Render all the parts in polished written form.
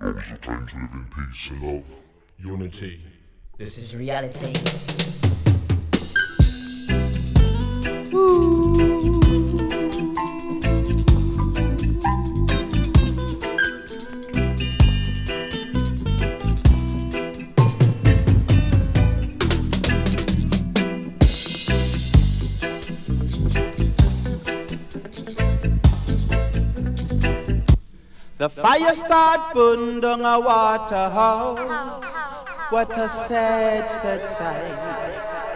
Time to live in peace and love. Unity. This is reality. The fire start burn down a waterhouse. What a sad, sad sight.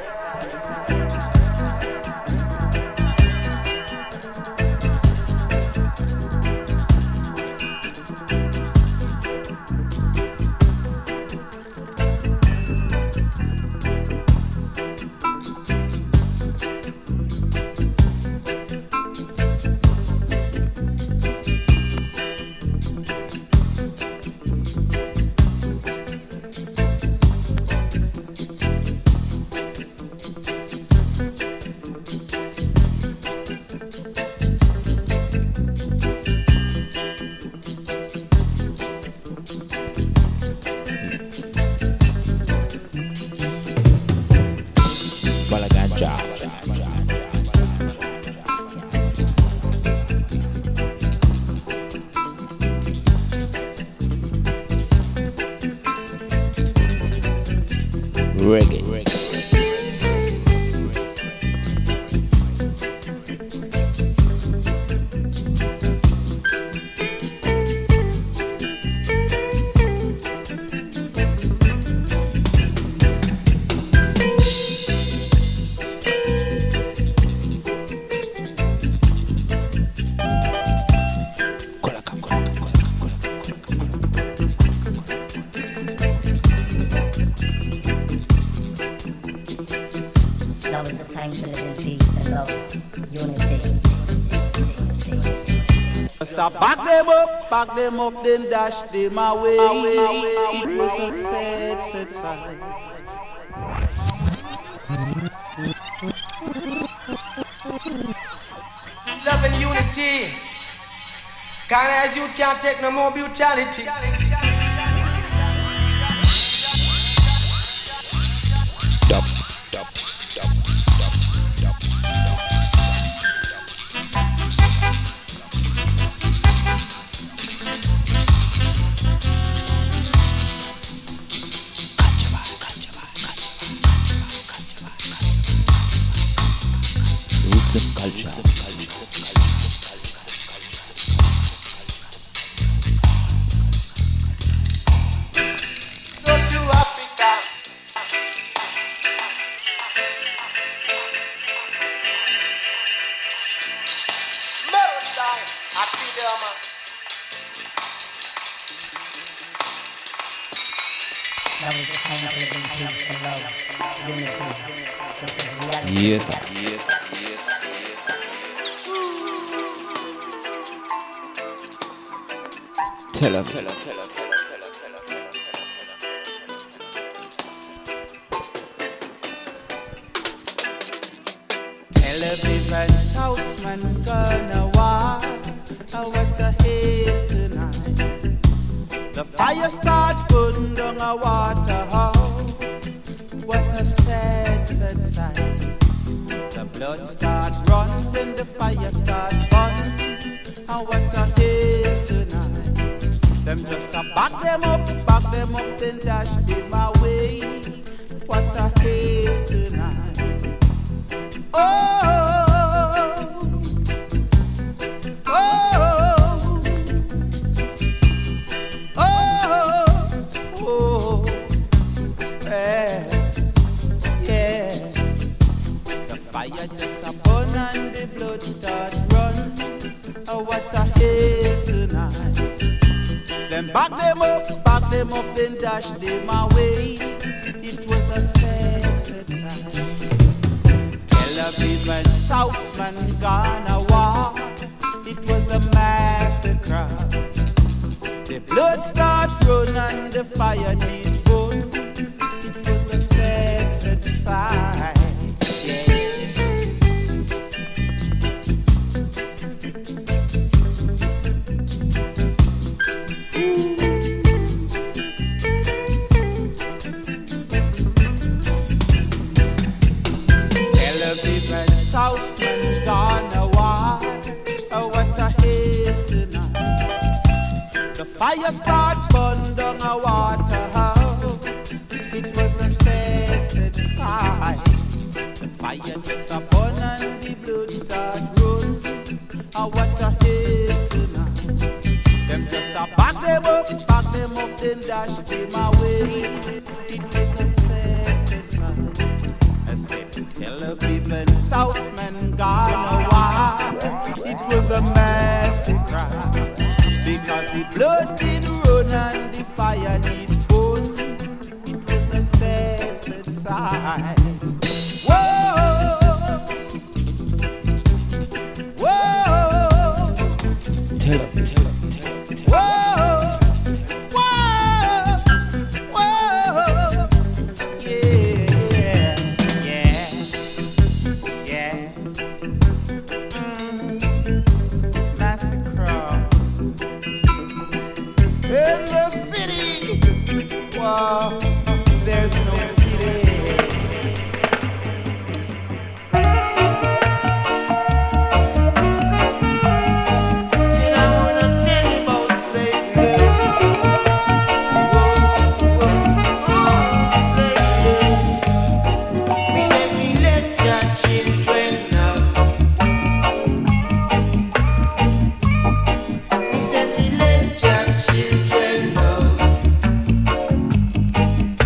So back them up, then dash them away. It was a sad, sad sight. Love and unity. Kind of you can't take no more brutality. Yes, sir. Tell him. Tel Aviv and Southman gonna walk. What a hate tonight. The fire start burn down a waterhouse. What a sad, sad sight. The blood start run when the fire start burn. And what a hate tonight. Them just back them up, then dash them away. What a hate tonight. Oh, oh, oh, oh, yeah, yeah. The fire just a burn and the blood start run. Oh, what a hate tonight. Then back them up, then dash them away. It was a sad, sad sight. Tel Aviv and Southman gonna walk. It was a massacre. The blood start run and the fire did burn. It was a sad, sad sight. fire start burn down a waterhouse. It was a sad, sad sight. The fire just a burn and the blood start run. Oh, what a hate tonight. Them just a back them up, then dash them away. It was a sad, sad sight. I said, tell a people Southmen gone a while. It was a massacre. Because the blood did run and the fire did burn. It was a sad, sad sight. Whoa, whoa, Tell him. whoa, whoa, yeah, massacre. In the city, wow, there's no pity. See, I wanna tell you about slavery. Slavery. We say we let your children know. We say we let your children know.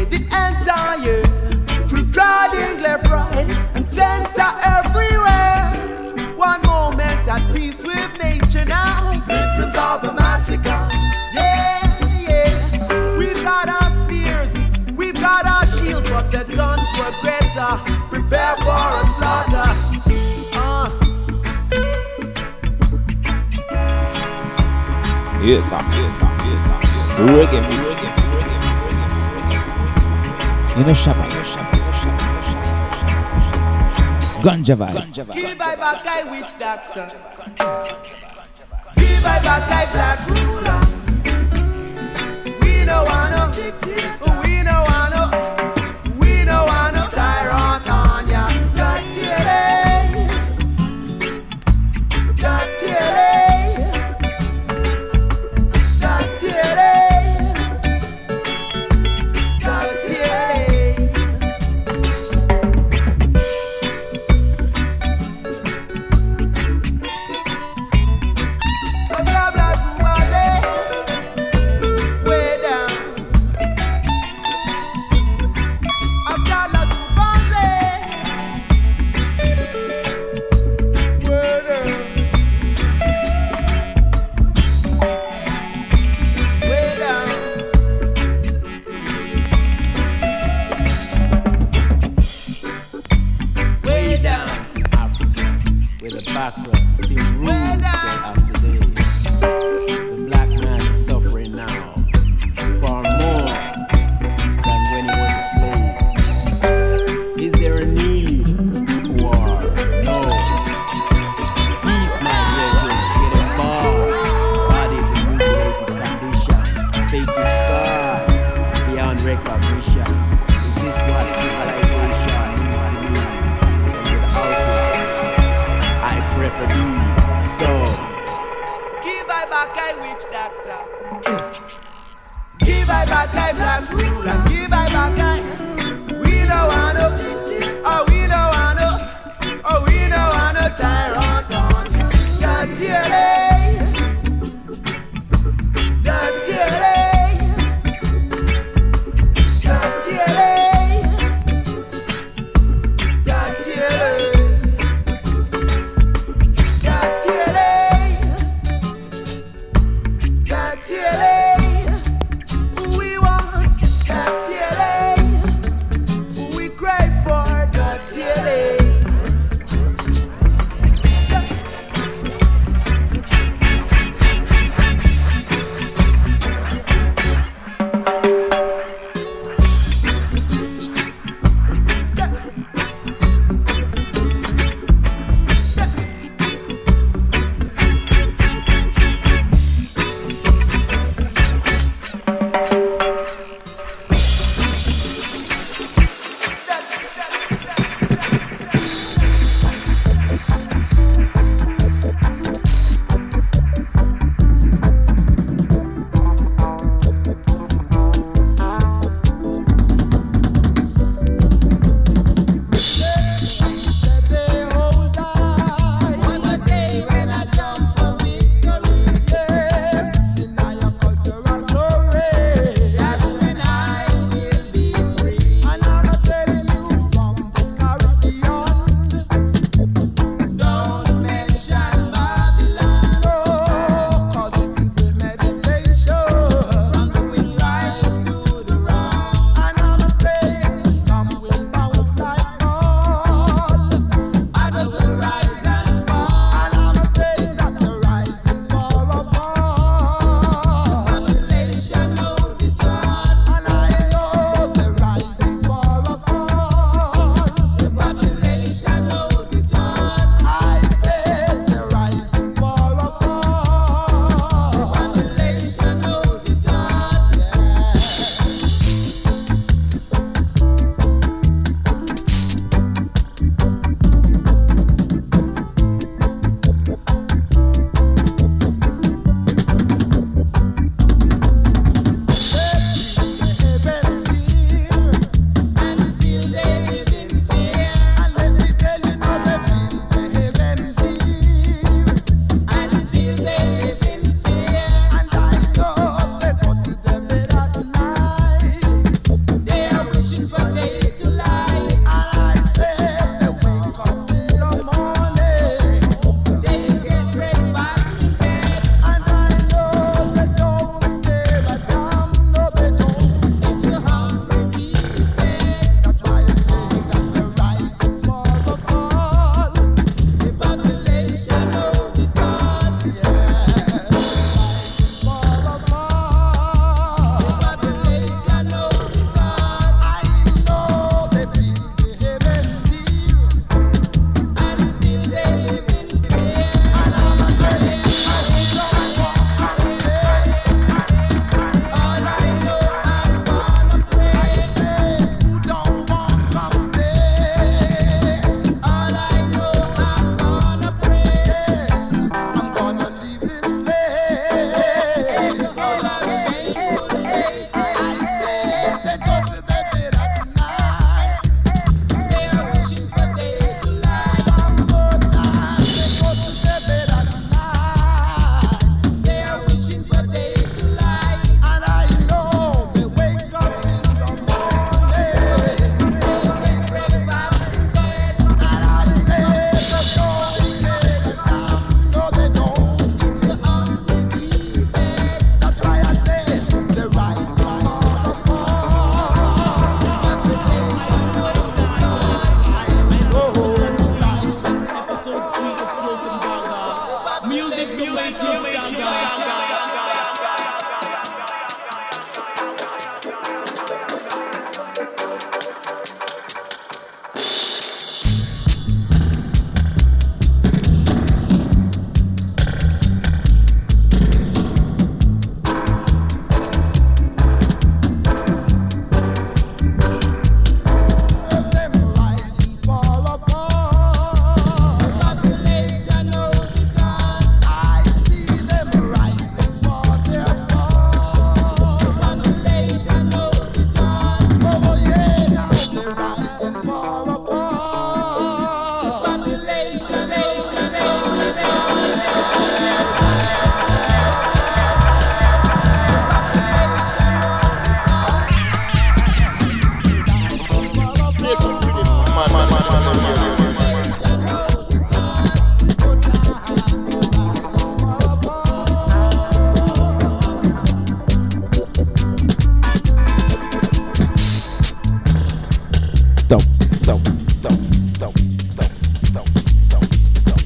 the entire through trodden left, right, and center everywhere. One moment at peace with nature now. Victims of the massacre. Yeah, yeah. We've got our spears, we've got our shields, but the guns were greater. Prepare for a slaughter. Yes, reggae me. In a Shabbat. Ganja vibe. Give by Bakai witch doctor. Give by Bakai black ruler. We don't want no dictator. We don't want no tyrant on ya. Stop, stop, stop, stop, stop, stop, stop, stop.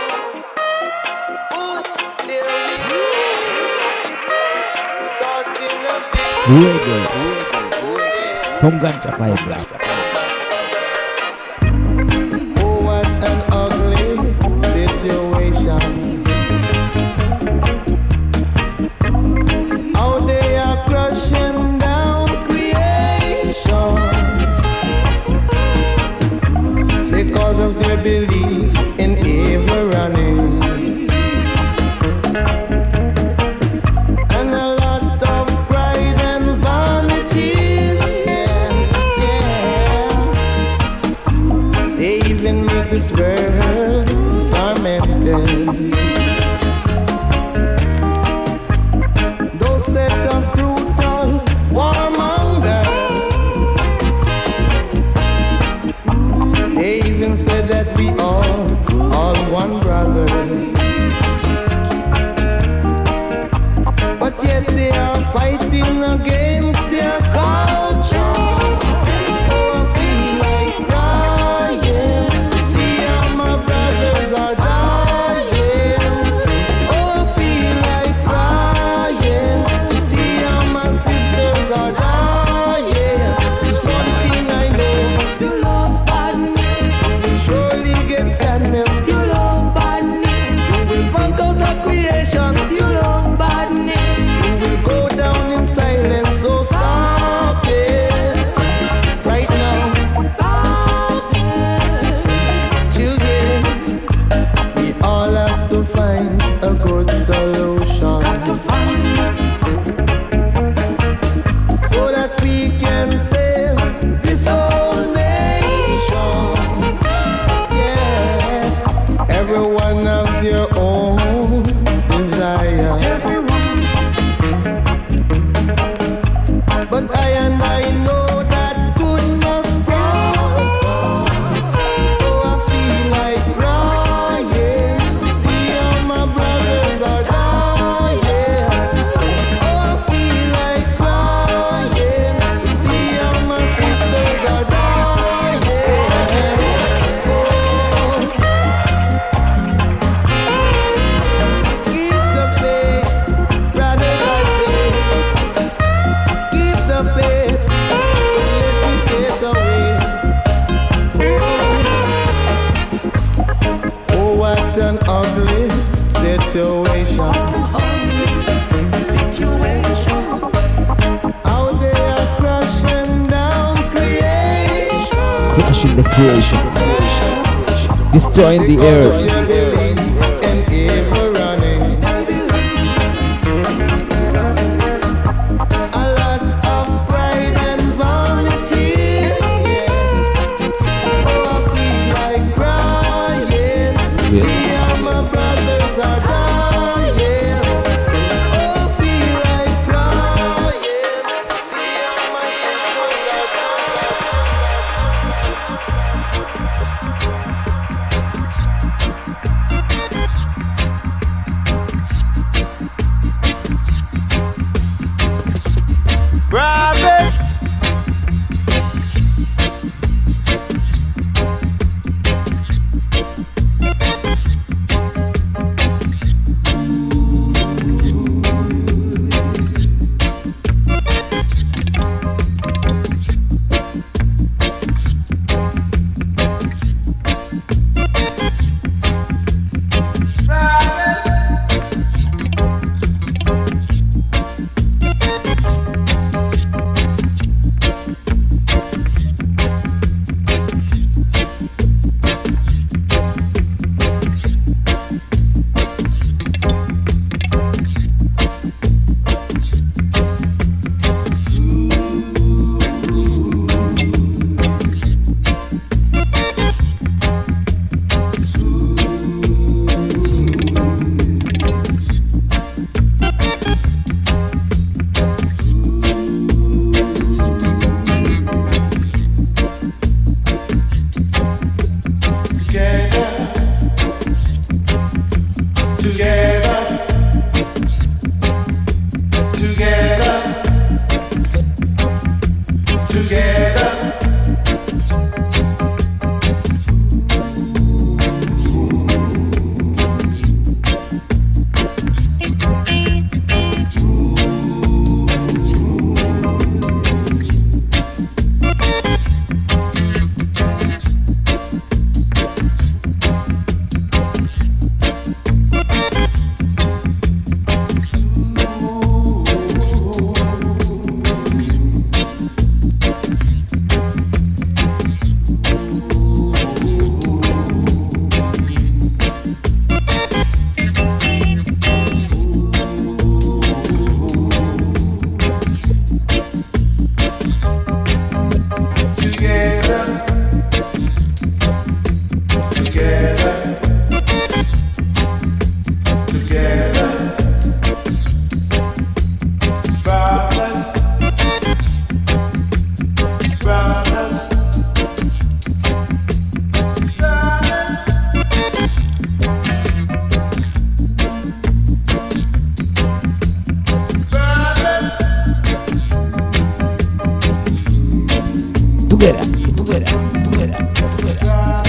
Starting Reggae from Ganja Fire Black. Oh, what an ugly situation. How they are crushing down creation because of their belief in evil running. And a lot of pride and vanities, yeah. They even make this world tormented. Those set of brutal warmongers, they even said that we all one brothers. But yet they are fighting against their culture. Oh, I feel like crying. See how my brothers are dying. Oh, I feel like crying. See how my sisters are dying. It's one thing I know. You love badness, you will surely get sadness. You love badness, you will fuck out the creation. You love badness, you will go down in silence. So stop it right now. Stop it, children. We all have to find a good solution. Got to find so that we can save this whole nation. Yeah, everyone has their own desire. Everyone, but I know that good must prosper. Oh, I feel like crying. See how my brothers are dying. Oh, I feel like crying. See how my sisters are dying. Oh, keep the faith, brothers, I say. Keep the faith, don't let it get away. Oh, what an ugly situation. How they are crushing down creation. Crushing the creation. Destroying the earth. And evil running. A lot of pride and vanity. Oh, I feel like crying. Yes. See how my brothers are dying. Oh, I feel like crying. See how my sisters are dying. Brothers, together, together, together, together.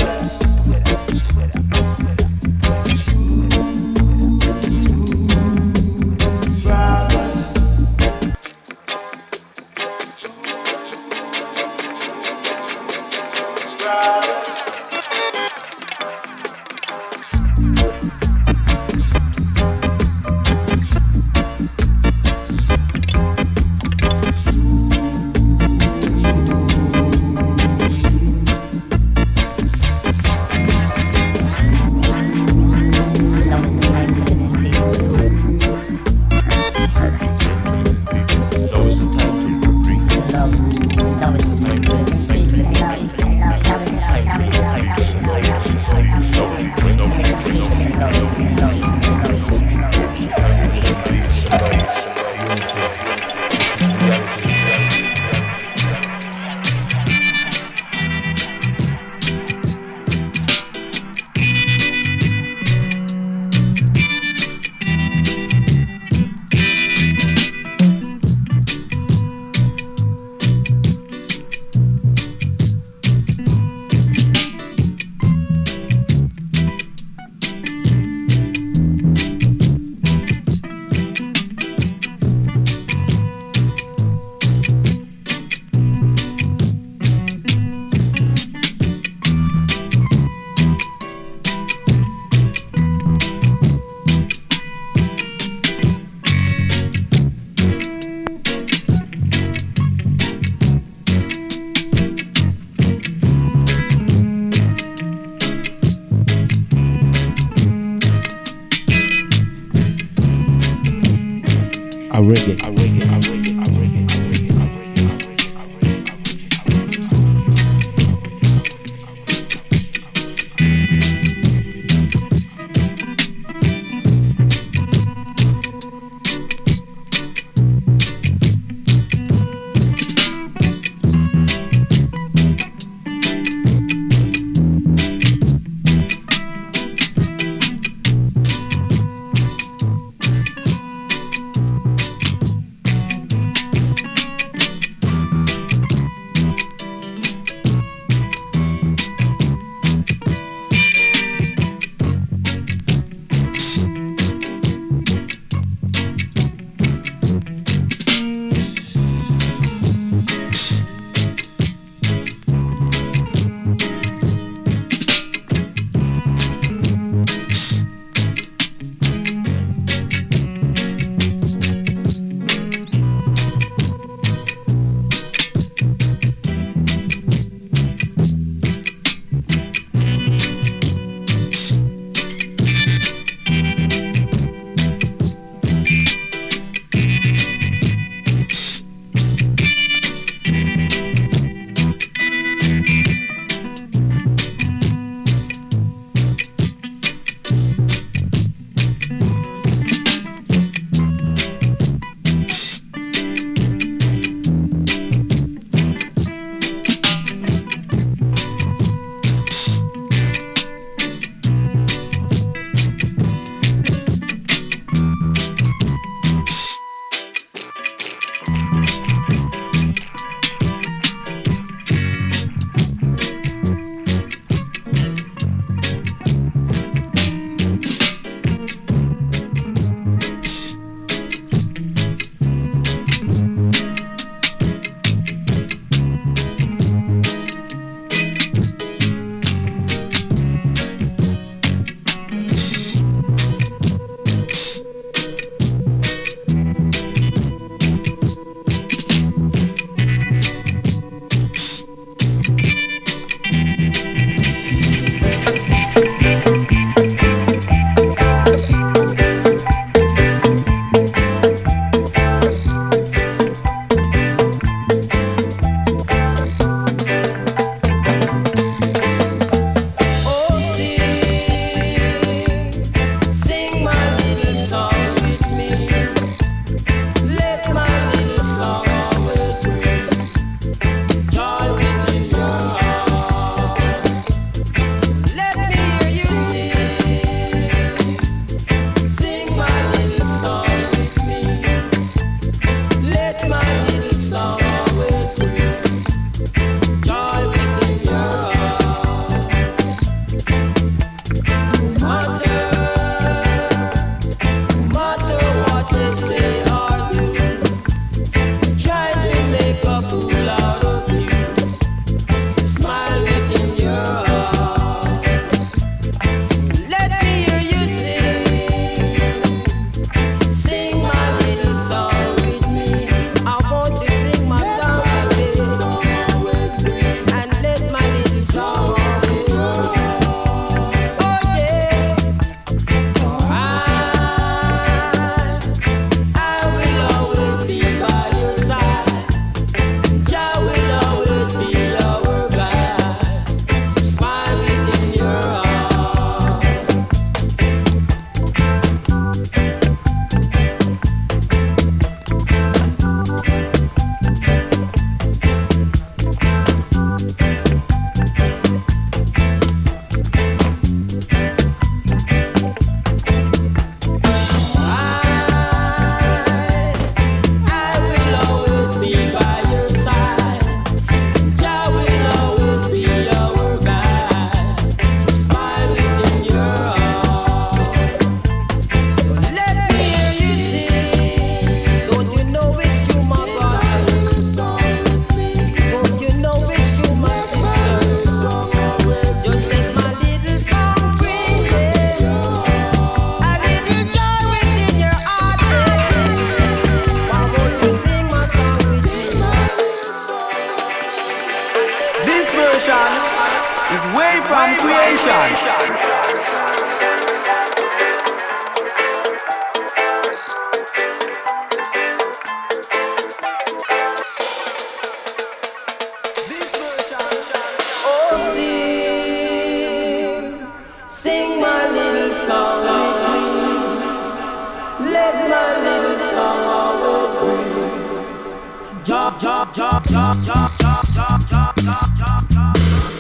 Sing my little song with me. Let my little song always bring. Job, job, job, job, job, job, job, job, job, job, job.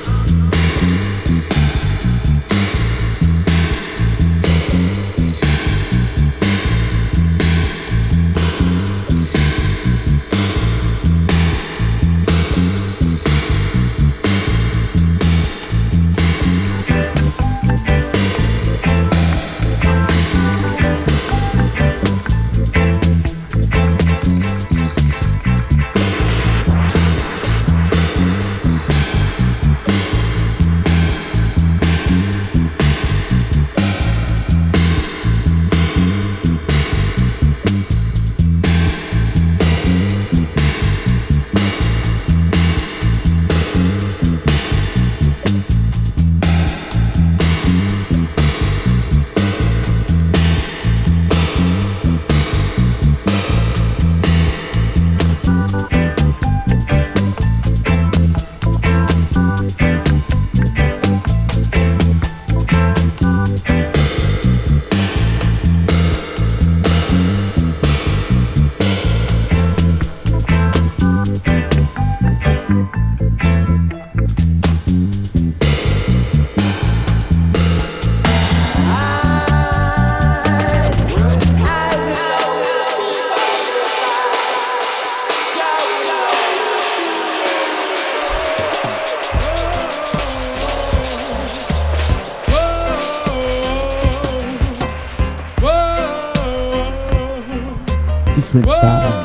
Different styles.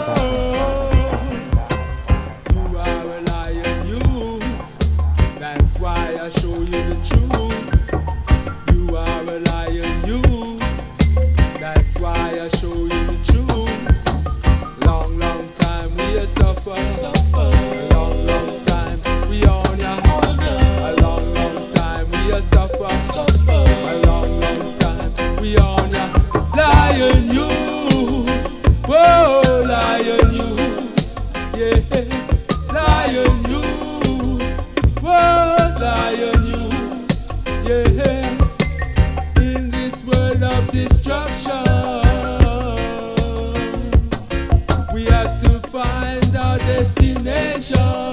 You are a lion youth. That's why I show you the truth. You are a lion youth. That's why I show you the truth. Long, long time we have suffered. A long, long time we on ya. A long, long time we have suffered. A long, long time we on ya. Lion youth. Whoa, lion you, yeah, lion you, whoa, lion you, yeah, in this world of destruction, we have to find our destination,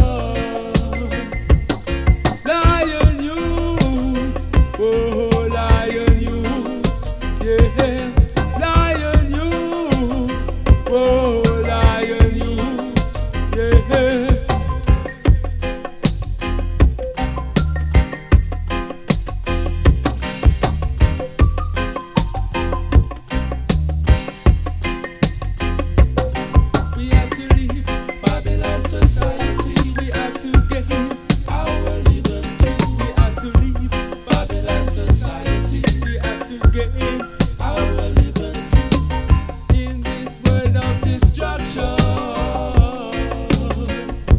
lion you, whoa, lion you, yeah. Oh, lion, you, yeah. We have to leave Babylon society. We have to gain our liberty. We have to leave Babylon society. We have to gain our liberty. In this world of destruction,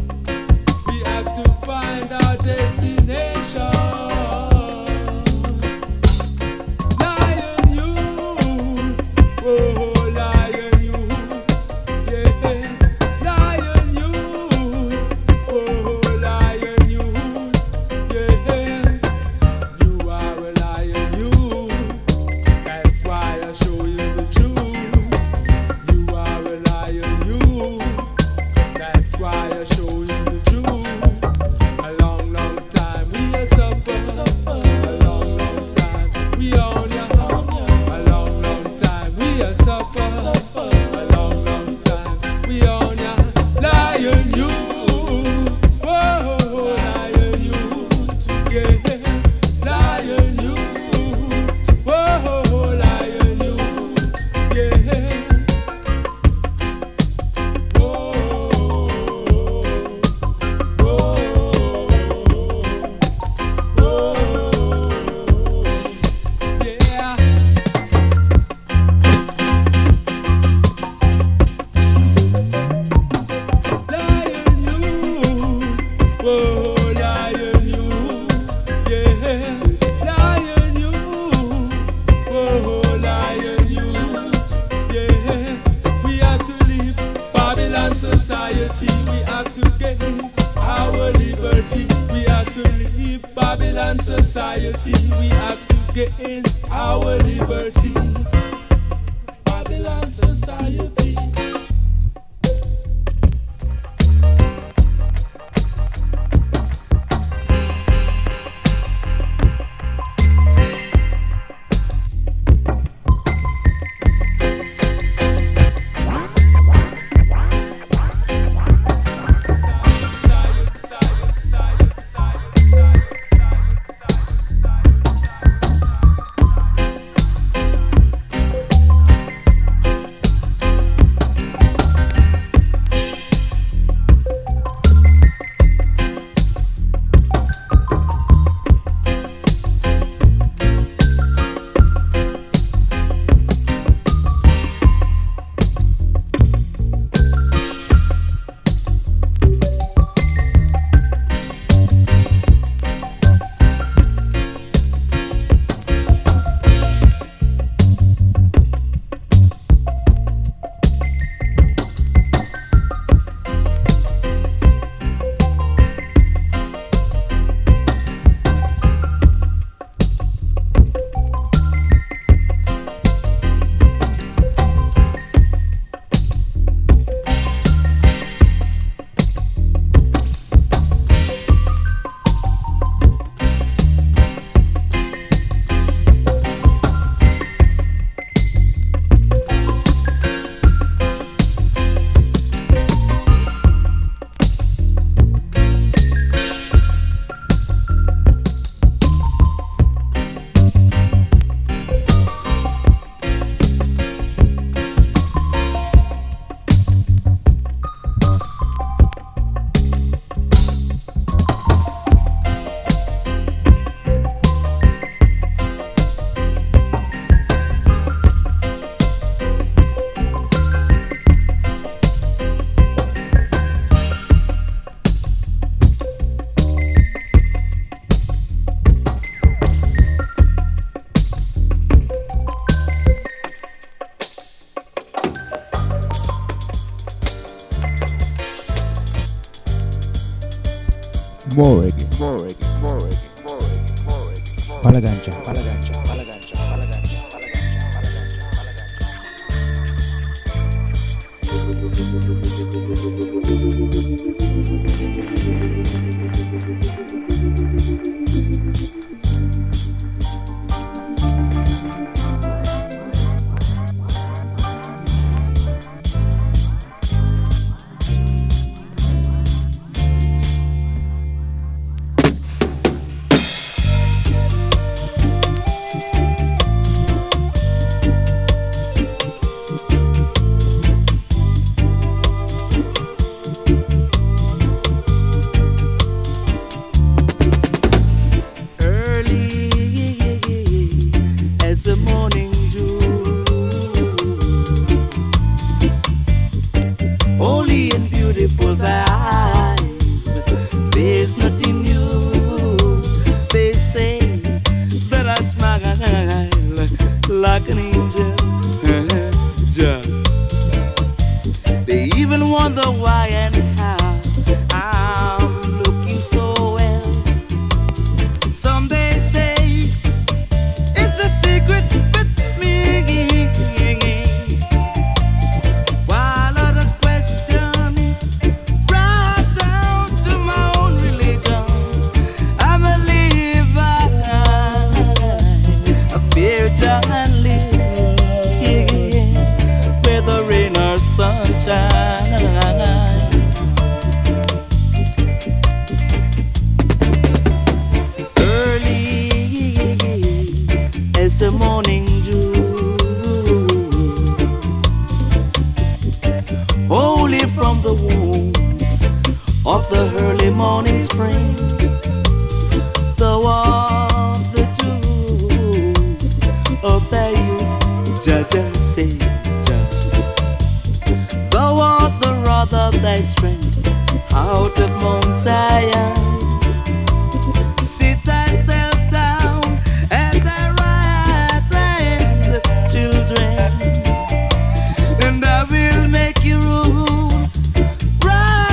society, we have to gain our liberty. We have to leave Babylon society. We have to gain our liberty. Babylon society. More reggae. Palagancha. And I will make you rule right.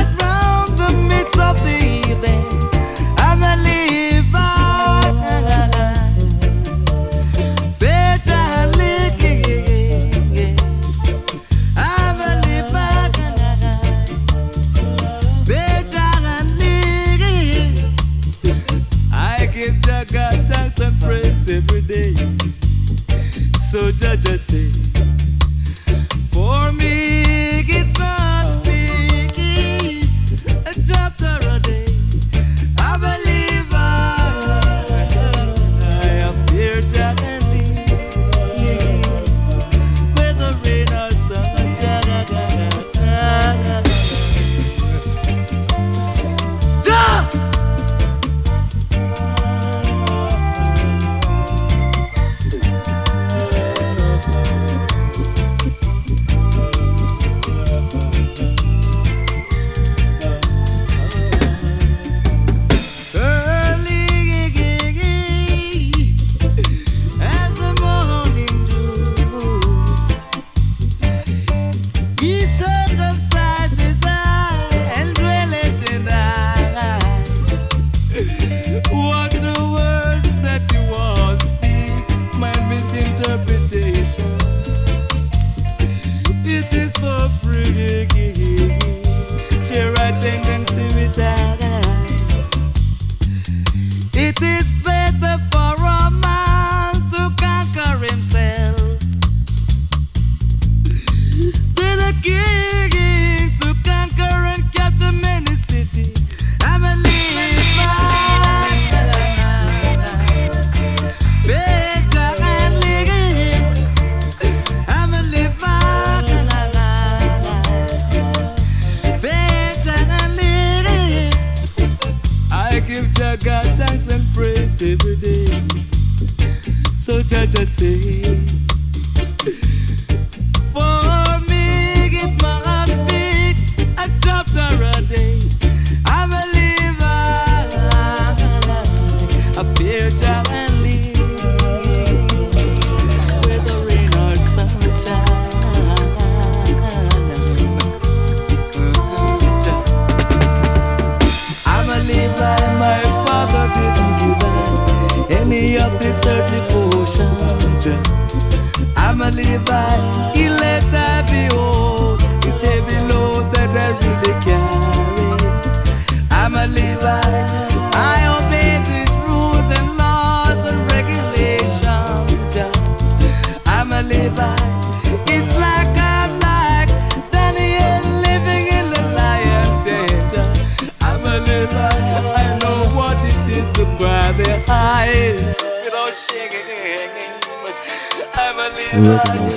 every day. So Jaja say, for me it must be a chapter a day. I believe I fear Jah and live with the rain or sunshine. I'm a Levi, my father didn't give up any of this earthly portion. I'm a Levi, he let I behold this heavy load that I really carry. I'm a Levi, I obey these rules and laws and regulations. I'm a Levi, it's like I'm like Daniel living in the lion den. I'm a Levi, I know what it is to cry their eyes without shaking. I'm a Levi.